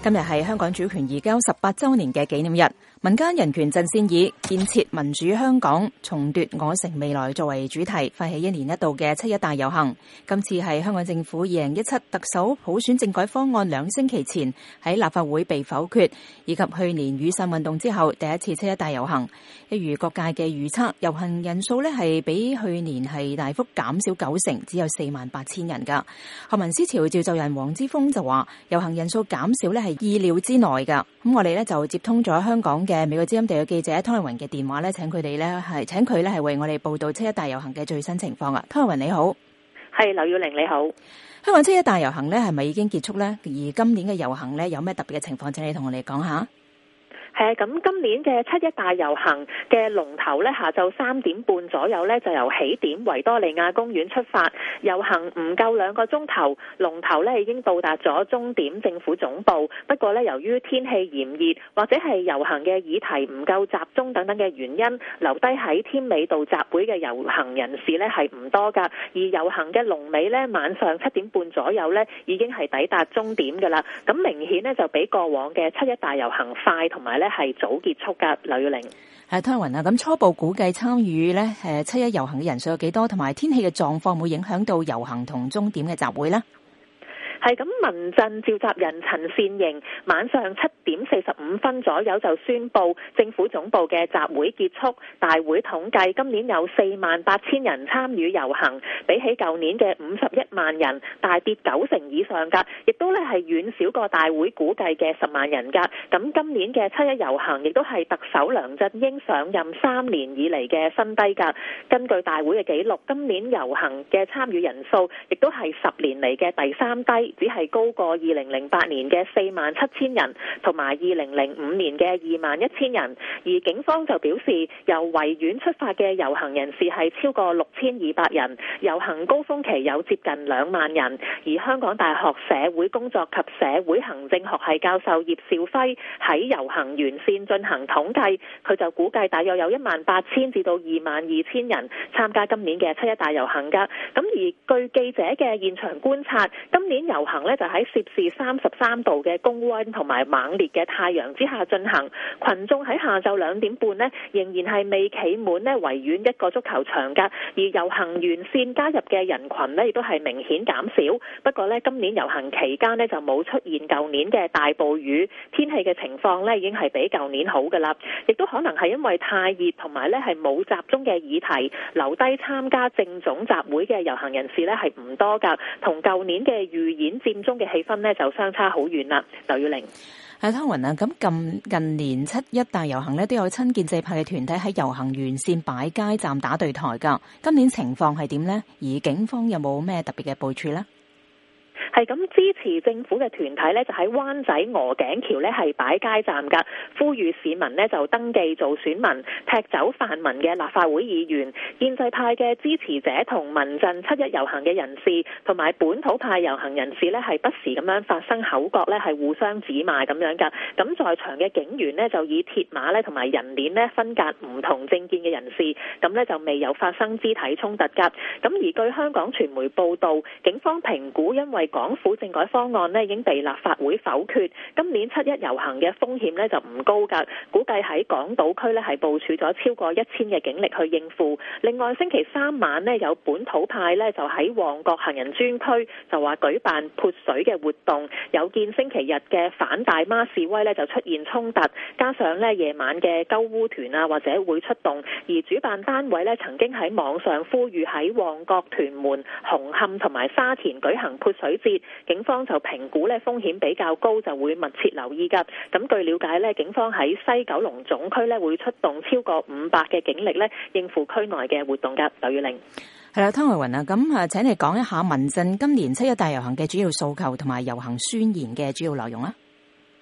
今日係香港主權移交18週年嘅紀念日，民間人權陣線以建設民主香港，重奪我城未來作為主題，發起1年1度嘅7·1大遊行。今次係香港政府2017特首普選政改方案2星期前喺立法會被否決，以及去年雨傘運動之後第一次7·1大遊行。一如各界嘅預測，遊行人數呢係比去年係大幅減少90%，只有48,000人㗎。學民思潮召集人黃之鋒就話，遊行人數減少呢係意料之內㗎。咁我哋呢就接通咗香港嘅美國之音地嘅記者湯麗雲嘅電話呢，請佢呢係為我哋報道7·1大遊行嘅最新情況啊。湯麗雲你好。 係劉耀玲你好。 香港7·1大遊行呢係咪已經結束呢？而今年嘅遊行呢有咩特別嘅情況，請你同我哋講下。 係啊，咁今年嘅7·1大遊行嘅龍頭呢，下晝3點半左右呢就由起點維多利亞公園出發，遊行唔夠2個鐘頭，龍頭呢已經到達咗終點政府總部。不過呢，由於天氣炎熱或者係遊行嘅議題唔夠集中等等嘅原因，留低喺添美道集會嘅遊行人士呢係唔多㗎。而遊行嘅龍尾呢，晚上7點半左右呢已經係抵達終點㗎啦。咁明顯呢，就比過往嘅7·1大遊行快，同埋呢係早結束噶。劉耀玲， 湯雲啊，咁初步估計參與呢7·1遊行嘅人數有幾多，同埋天氣嘅狀況會影響到遊行同終點嘅集會呢？ 係咁，民陣召集人陳善盈晚上7點45分左右就宣布政府總部嘅集會結束。大會統計今年有48,000人參與遊行，比起舊年嘅51萬人大跌90%以上㗎，亦都咧係遠少過大會估計嘅10萬人㗎。咁今年嘅7·1遊行亦都係特首梁振英上任3年以嚟嘅新低㗎。根據大會嘅記錄，今年遊行嘅參與人數亦都係10年嚟嘅第3低。只係高過2008年嘅47,000人，同埋2005年嘅21,000人。而警方就表示，由維園出發嘅遊行人士係超過6,200人，遊行高峰期有接近2萬人。而香港大學社會工作及社會行政學系教授葉兆輝喺遊行沿線進行統計，佢就估計大約有18,000至到22,000人參加今年嘅7·1大遊行㗎。咁而據記者嘅現場觀察，今年遊行呢就喺攝氏33度嘅高溫同埋猛烈嘅太陽之下進行，群眾喺下晝2點半呢仍然係未企滿呢維園1個足球場㗎。而遊行沿線加入嘅人群呢亦都係明顯減少。不過呢，今年遊行期間呢就冇出現舊年嘅大暴雨，天氣嘅情況呢已經係比舊年好㗎啦。亦都可能係因為太熱同埋呢係冇集中嘅議題，留低參加政總集會嘅遊行人士呢係唔多㗎，同舊年嘅預演佔中嘅氣氛呢就相差好遠啦。劉耀玲， 湯雲啊，咁近年7·1大遊行呢都有親建制派嘅團體喺遊行沿線擺街站打對台㗎。今年情況係點呢？而警方有冇咩特別嘅部署呢？ 係咁，支持政府嘅團體呢就喺灣仔鵝頸橋呢係擺街站㗎，呼籲市民呢就登記做選民，踢走泛民嘅立法會議員。建制派嘅支持者同民陣7·1遊行嘅人士，同埋本土派遊行人士呢係不時咁樣發生口角呢係互相指罵咁樣㗎。咁在場嘅警員呢就以鐵馬呢同埋人鏈呢分隔唔同政見嘅人士，咁呢就未有發生肢體衝突㗎。咁而據香港傳媒報道，警方評估因為港府政改方案呢已經被立法會否決，今年7·1遊行嘅風險呢就唔高㗎，估計喺港島區呢係部署咗超過1000嘅警力去應付。另外星期3晚呢有本土派呢就喺旺角行人專區就話舉辦潑水嘅活動，有見星期日嘅反大媽示威呢就出現衝突，加上呢夜晚嘅鳩烏團啊或者會出動，而主辦單位呢曾經喺網上呼籲喺旺角、屯門、紅磡同埋沙田舉行潑水節。警方就評估呢風險比較高，就會密切留意㗎。咁據了解呢，警方喺西九龍總區呢會出動超過500嘅警力呢應付區內嘅活動㗎。劉耀玲， 係啦，湯慧雲啊，咁請你講一下民陣今年7·1大遊行嘅主要訴求同埋遊行宣言嘅主要內容啦。 係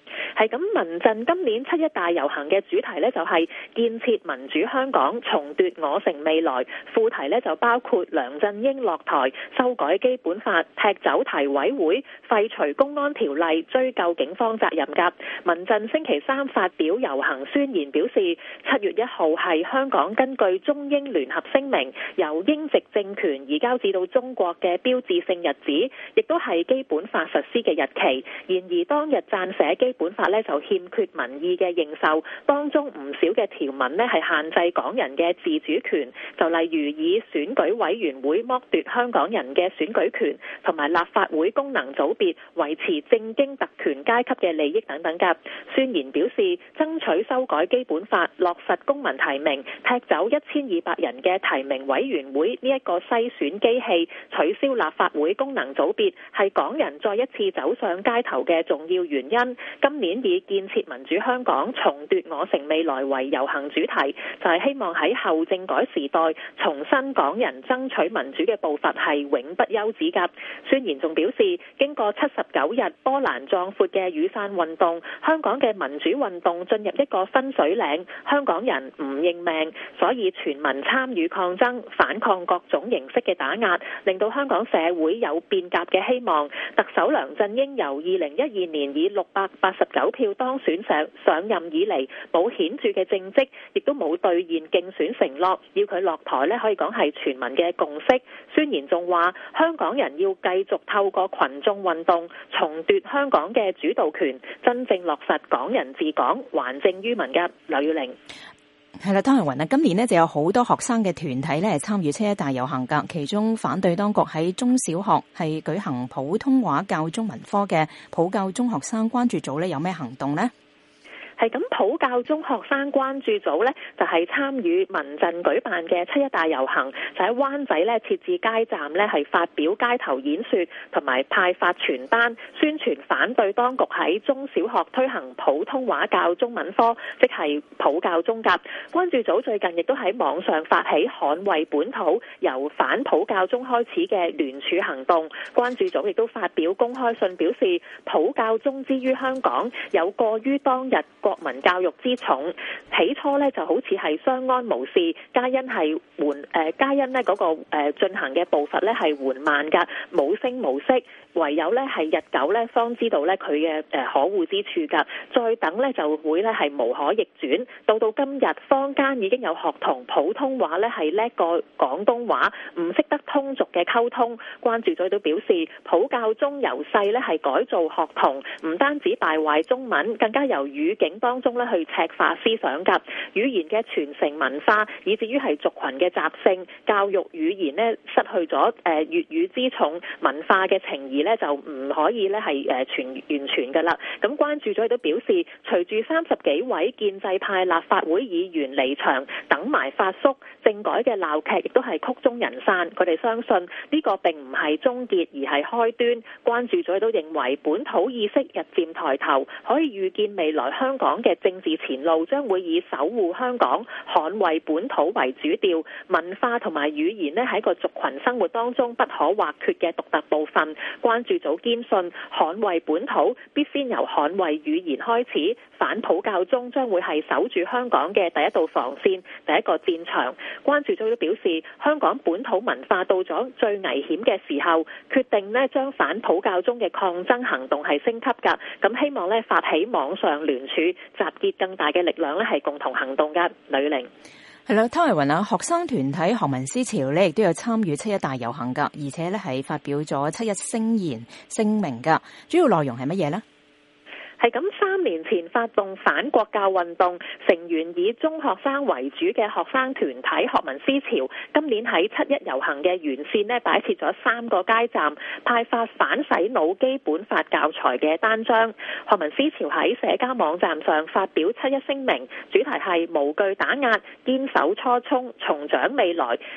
係咁，民陣今年7·1大遊行嘅主題呢，就係建設民主香港，重奪我城未來。副題呢，就包括梁振英落台、修改基本法、踢走提委會、廢除公安條例、追究警方責任㗎。民陣星期三發表遊行宣言，表示7月1號係香港根據中英聯合聲明由英殖政權移交至到中國嘅標誌性日子，亦都係基本法實施嘅日期。然而當日撰寫基本法呢，就欠缺民意嘅認受，當中唔少嘅條文呢，係限制港人嘅自主權，就例如以選舉委員會剝奪香港人嘅選舉權，同埋立法會功能組別維持政經特權階級嘅利益等等㗎。宣言表示爭取修改基本法，落實公民提名，踢走1200人嘅提名委員會呢一個篩選機器，取消立法會功能組別，係港人再一次走上街頭嘅重要原因。今年以建設民主香港，重奪我城未來為遊行主題，就係希望喺後政改時代重申港人爭取民主嘅步伐係永不休止㗎。宣言仲表示，經過79日波瀾壯闊嘅雨傘運動，香港嘅民主運動進入一個分水嶺，香港人唔認命，所以全民參與抗爭，反抗各種形式嘅打壓，令到香港社會有變革嘅希望。特首梁振英由2012年以689票當選上任以嚟，冇顯著嘅政績，亦都冇兌現競選承諾，要佢落台呢，可以講係全民嘅共識。宣言仲話，香港人要繼續透過群眾運動重奪香港嘅主導權，真正落實港人治港，還政於民嘅。劉耀玲。 係啦，湯慧雲啊，今年呢就有好多學生嘅團體咧係參與7·1大遊行噶，其中反對當局喺中小學係舉行普通話教中文科嘅普教中學生關注組咧，有咩行動呢？ 係咁，普教中學生關注組呢，就係參與民陣舉辦嘅7·1大遊行，就喺灣仔呢設置街站呢，係發表街頭演說同埋派發傳單，宣傳反對當局喺中小學推行普通話教中文科，即係普教中甲。關注組最近亦都喺網上發起捍衛本土由反普教中開始嘅聯署行動。關注組亦都發表公開信，表示普教中之於香港有過於當日國民教育之重，起初呢就好似係相安無事，皆因係皆因呢嗰個進行嘅步伐呢係緩慢㗎，冇聲無息，唯有呢係日久呢方知道呢佢嘅可惡之處㗎，再等呢就會呢係無可逆轉。到今日，坊間已經有學童普通話呢係叻過廣東話，唔識得通俗嘅溝通。關注組都表示，普教中由細呢係改造學童，唔單止敗壞中文，更加由語境當中咧去赤化思想㗎，語言嘅傳承文化，以至於係族群嘅習性，教育語言呢失去咗粵語之重，文化嘅情誼呢就唔可以呢係完全㗎啦。咁關注咗亦都表示，隨住30幾位建制派立法會議員離場，等埋發叔，政改嘅鬧劇亦都係曲終人散。佢哋相信呢個並唔係終結，而係開端。關注咗亦都認為，本土意識日漸抬頭，可以預見未來香港嘅政治前路將會以守護香港、捍衛本土為主調，文化同埋語言呢喺個族群生活當中不可或缺嘅獨特部分。關注組堅信，捍衛本土必先由捍衛語言開始，反普教中將會係守住香港嘅第一道防線、第一個戰場。關注組都表示，香港本土文化到咗最危險嘅時候，決定呢將反普教中嘅抗爭行動係升級㗎。咁希望呢發起網上聯署，集結更大嘅力量呢係共同行動㗎。呂玲。 係啦，湯慧雲啊，學生團體學民思潮呢亦都有參與7·1大遊行㗎，而且呢係發表咗7·1聲明㗎，主要內容係乜嘢呢？ 係咁，3年前發動反國教運動，成員以中學生為主嘅學生團體學民思潮，今年喺7·1遊行嘅沿線呢擺設咗3個街站，派發反洗腦基本法教材嘅單張。學民思潮喺社交網站上發表7·1聲明，主題係無懼打壓，堅守初衷，重掌未來。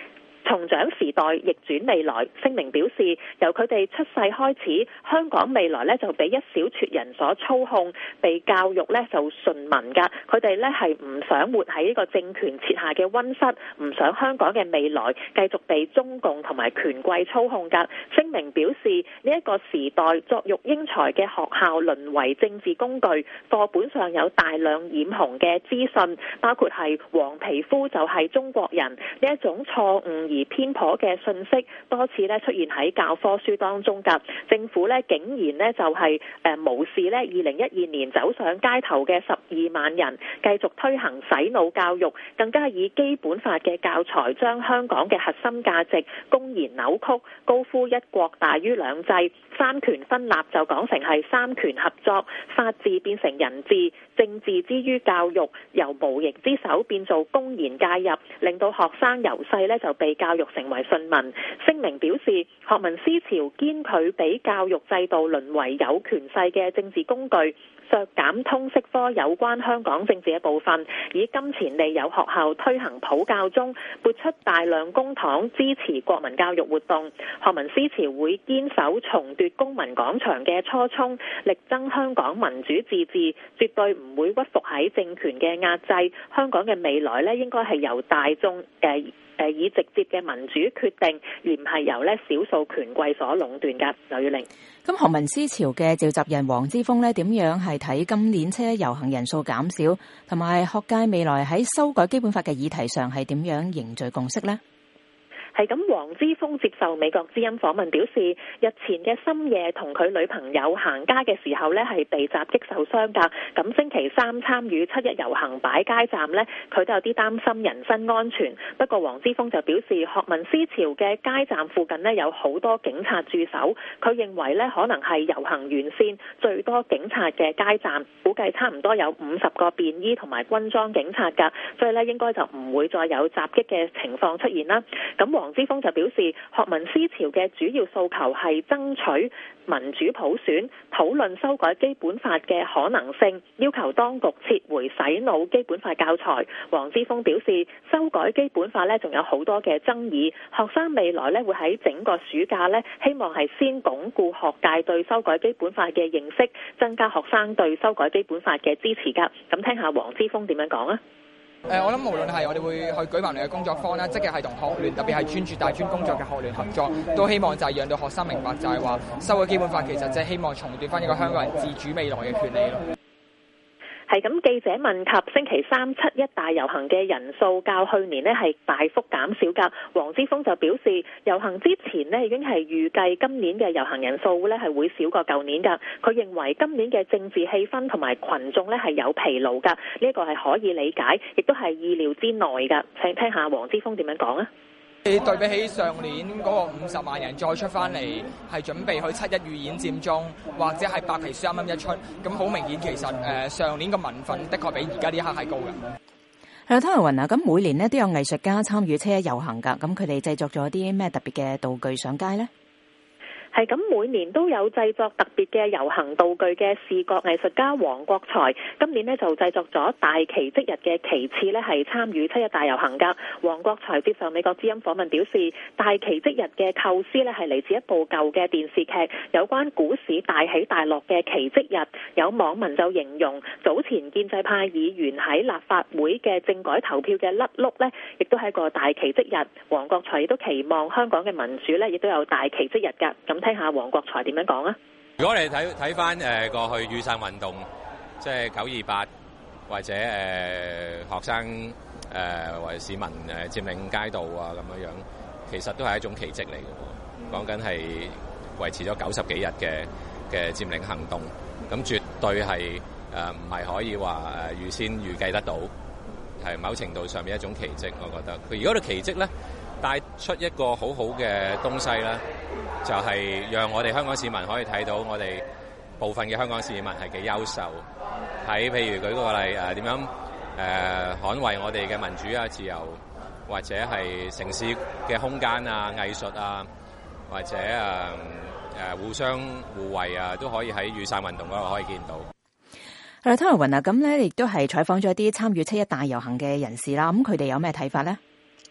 重掌時代，逆轉未來。聲明表示，由佢哋出世開始，香港未來呢就被一小撮人所操控，被教育呢就順民㗎。佢哋呢係唔想活喺呢個政權設下嘅溫室，唔想香港嘅未來繼續被中共同埋權貴操控㗎。聲明表示，呢一個時代作育英才嘅學校淪為政治工具，課本上有大量染紅嘅資訊，包括係黃皮膚就係中國人呢一種錯誤而偏頗嘅信息，多次咧出現喺教科書當中㗎。政府咧竟然咧就係無視咧2012年走上街頭嘅12萬人，繼續推行洗腦教育，更加以基本法嘅教材將香港嘅核心價值公然扭曲，高呼一國大於兩制，三權分立就講成係三權合作，法治變成人治，政治之於教育由無形之手變做公然介入，令到學生由細咧就被教育成為順民。聲明表示，學民思潮堅拒俾教育制度淪為有權勢嘅政治工具，削減通識科有關香港政治嘅部分，以金錢利誘學校推行普教中，撥出大量公帑支持國民教育活動。學民思潮會堅守重奪公民廣場嘅初衷，力爭香港民主自治，絕對唔會屈服喺政權嘅壓制。香港嘅未來咧，應該係由大眾以直接嘅民主決定，而唔係由咧少數權貴所壟斷㗎。劉月玲。 咁學民思潮嘅召集人黃之鋒咧，點樣係睇今年七一遊行人數減少，同埋學界未來喺修改基本法嘅議題上係點樣凝聚共識呢？ 係咁，黃之鋒接受美國之音訪問表示，日前嘅深夜同佢女朋友行街嘅時候呢，係被襲擊受傷㗎。咁星期三參與七一遊行擺街站呢，佢都有啲擔心人身安全。不過黃之鋒就表示，學民思潮嘅街站附近呢，有好多警察駐守，佢認為呢，可能係遊行沿線最多警察嘅街站，估計差唔多有50個便衣同埋軍裝警察㗎，所以呢，應該就唔會再有襲擊嘅情況出現啦。咁黃之鋒就表示，學民思潮嘅主要訴求係爭取民主普選，討論修改基本法嘅可能性，要求當局撤回洗腦基本法教材。黃之鋒表示，修改基本法呢仲有好多嘅爭議，學生未來呢會喺整個暑假呢，希望係先鞏固學界對修改基本法嘅認識，增加學生對修改基本法嘅支持㗎。咁聽下黃之鋒點樣講啊？ 我諗無論係我哋會去舉辦我哋嘅工作坊啦，積極係同學聯，特別係專注大專工作嘅學聯合作，都希望就係讓到學生明白，就係話修改基本法其實即係希望重奪翻一個香港人自主未來嘅權利咯。 係咁，記者問及星期三七一大遊行嘅人數較去年呢係大幅減少㗎，黃之鋒就表示，遊行之前呢已經係預計今年嘅遊行人數呢係會少過舊年㗎。佢認為今年嘅政治氣氛同埋群眾呢係有疲勞㗎，呢個係可以理解，亦都係意料之內㗎。請聽下黃之鋒點樣講啊！ 對比起上年嗰個50萬人再出翻嚟，係準備去七一預演佔中，或者係白皮書啱啱一出，咁好明顯其實上年嘅民憤的確比而家呢一刻係高嘅。 係啦，湯文雲啊，咁每年呢都有藝術家參與七一遊行㗎，咁佢哋製作咗啲咩特別嘅道具上街呢？ 係咁，每年都有製作特別嘅遊行道具嘅視覺藝術家黃國才，今年呢就製作咗大旗即日嘅旗幟呢係參與七一大遊行㗎。黃國才接受美國之音訪問表示，大旗即日嘅構思呢係嚟自一部舊嘅電視劇，有關股市大起大落嘅旗即日。有網民就形容早前建制派議員喺立法會嘅政改投票嘅甩碌呢，亦都係個大旗即日。黃國才亦都期望香港嘅民主呢，亦都有大旗即日㗎。咁聽下黃國才點樣講啊？ 如果你睇翻過去雨傘運動，即係928或者學生或者市民佔領街道啊咁樣，其實都係一種奇蹟嚟嘅。講緊係維持咗90幾日嘅佔領行動，咁絕對係唔係可以話預先預計得到，係某程度上面一種奇蹟。我覺得佢如果個奇蹟咧，帶出一個好好嘅東西啦，就係讓我哋香港市民可以睇到我哋部分嘅香港市民係幾優秀，喺譬如舉個例點樣捍衛我哋嘅民主啊、自由，或者係城市嘅空間啊、藝術啊，或者互相互惠啊，都可以喺雨傘運動嗰度可以見到。 湯文雲啊，咁咧亦都係採訪咗一啲參與七一大遊行嘅人士啦，咁佢哋有咩睇法呢？ 係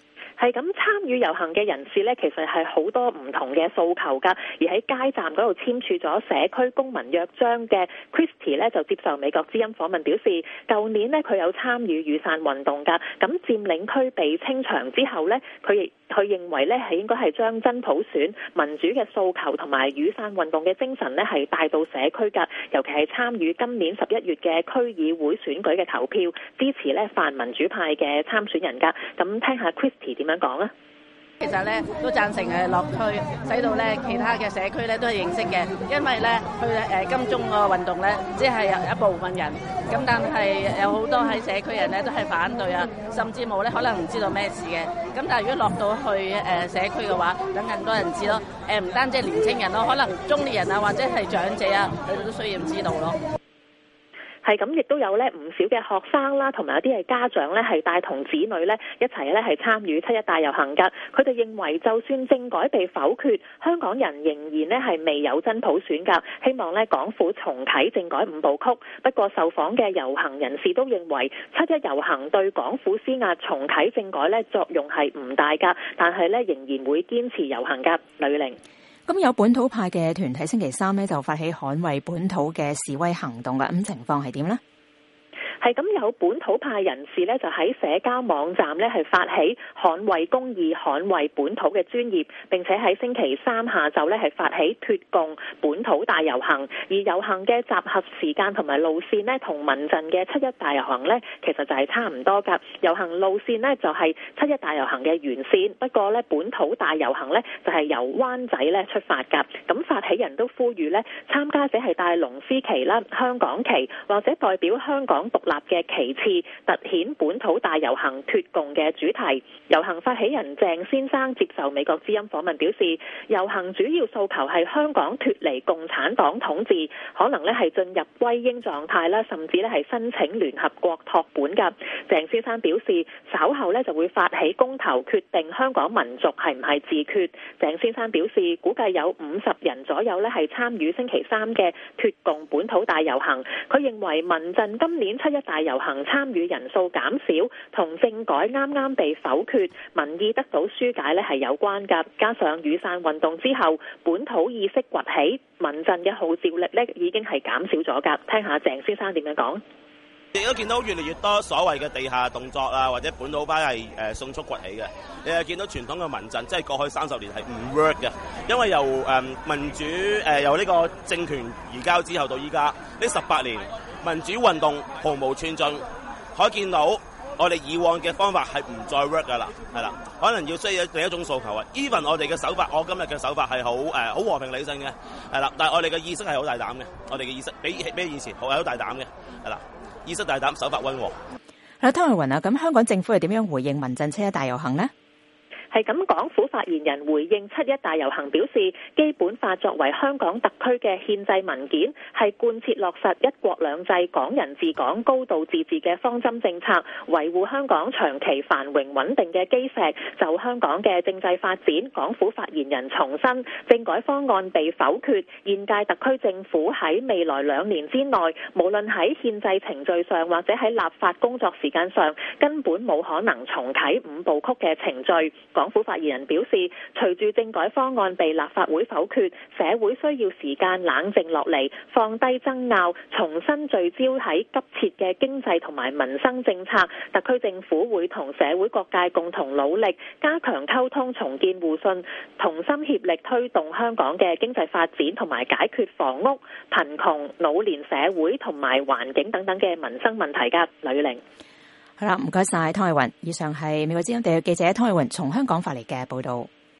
係咁，參與遊行嘅人士呢，其實係好多唔同嘅訴求㗎。而喺街站嗰度簽署咗社區公民約章嘅 Christy 呢，就接受美國之音訪問表示，舊年呢，佢有參與雨傘運動㗎。咁佔領區被清場之後呢，佢認為呢係應該係將真普選、民主嘅訴求同埋雨傘運動嘅精神呢係帶到社區㗎。尤其係參與今年11月嘅區議會選舉嘅投票，支持呢泛民主派嘅參選人㗎。咁聽下 Christy 點樣講啊？ 其實咧都贊成落區，使到咧其他嘅社區咧都係認識嘅，因為咧去金鐘個運動咧只係有一部分人，咁但係有好多喺社區人咧都係反對啊，甚至冇咧可能唔知道咩事嘅。咁但係如果落到去社區嘅話，等更多人知咯。唔單止係年青人咯，可能中年人啊或者係長者啊，佢哋都需要知道咯。 係咁，亦都有咧唔少嘅學生啦，同埋有啲係家長咧，係帶同子女咧一齊咧係參與7·1大遊行㗎。佢哋認為，就算政改被否決，香港人仍然咧係未有真普選㗎。希望咧港府重啟政改5部曲。不過，受訪嘅遊行人士都認為，7·1遊行對港府施壓重啟政改咧作用係唔大㗎，但係咧仍然會堅持遊行㗎。呂玲。 咁有本土派嘅團體星期三呢就發起捍衛本土嘅示威行動㗎，咁情況係點呢？ 係咁，有本土派人士呢，就喺社交網站呢係發起捍衛公義、捍衛本土嘅專頁，並且喺星期三下晝呢係發起脫共本土大遊行。而遊行嘅集合時間同埋路線呢，同民陣嘅7·1大遊行呢，其實就係差唔多㗎。遊行路線呢，就係7·1大遊行嘅沿線，不過呢，本土大遊行呢，就係由灣仔呢出發㗎。咁發起人都呼籲呢，參加者係帶龍獅旗啦、香港旗或者代表香港獨立嘅旗幟，凸顯本土大遊行脫共嘅主題。遊行發起人鄭先生接受美國之音訪問表示，遊行主要訴求係香港脫離共產黨統治，可能咧係進入歸英狀態啦，甚至咧係申請聯合國託管㗎。鄭先生表示，稍後咧就會發起公投，決定香港民族係唔係自決。鄭先生表示，估計有50人左右咧係參與星期三嘅脫共本土大遊行。佢認為民陣今年7·1大遊行參與人數減少，同政改啱啱被否決，民意得到紓解咧係有關㗎。加上雨傘運動之後，本土意識崛起，民陣嘅號召力咧已經係減少咗㗎。聽下鄭先生點樣講。 亦都見到越嚟越多所謂嘅地下動作啊，或者本土派係迅速崛起嘅。你係見到傳統嘅民陣，即係過去30年係唔 work 嘅，因為由民主由呢個政權移交之後到依家呢18年，民主運動毫無寸進，可以見到我哋以往嘅方法係唔再 work 噶啦，係啦，可能要需要另一種訴求啊。even 我哋嘅手法，我今日嘅手法係好和平理性嘅，係啦，但係我哋嘅意識係好大膽嘅，我哋嘅意識比以前好大膽嘅，係啦。意識大膽，手法溫和。 湯慧雲啊，咁香港政府係點樣回應民陣7·1大遊行呢？ 係咁，港府發言人回應7·1大遊行表示，基本法作為香港特區嘅憲制文件，係貫徹落實一國兩制、港人治港、高度自治嘅方針政策，維護香港長期繁榮穩定嘅基石。就香港嘅政制發展，港府發言人重申，政改方案被否決，現屆特區政府喺未來2年之內，無論喺憲制程序上或者喺立法工作時間上，根本冇可能重啟5部曲嘅程序。港府發言人表示，隨住政改方案被立法會否決，社會需要時間冷靜落嚟，放低爭拗，重新聚焦喺急切嘅經濟同埋民生政策。特區政府會同社會各界共同努力，加強溝通，重建互信，同心協力推動香港嘅經濟發展同埋解決房屋、貧窮、老年社會同埋環境等等嘅民生問題㗎。呂玲。 好啦，唔該晒湯慧雲。以上係美國之音地區記者湯慧雲從香港發嚟嘅報道。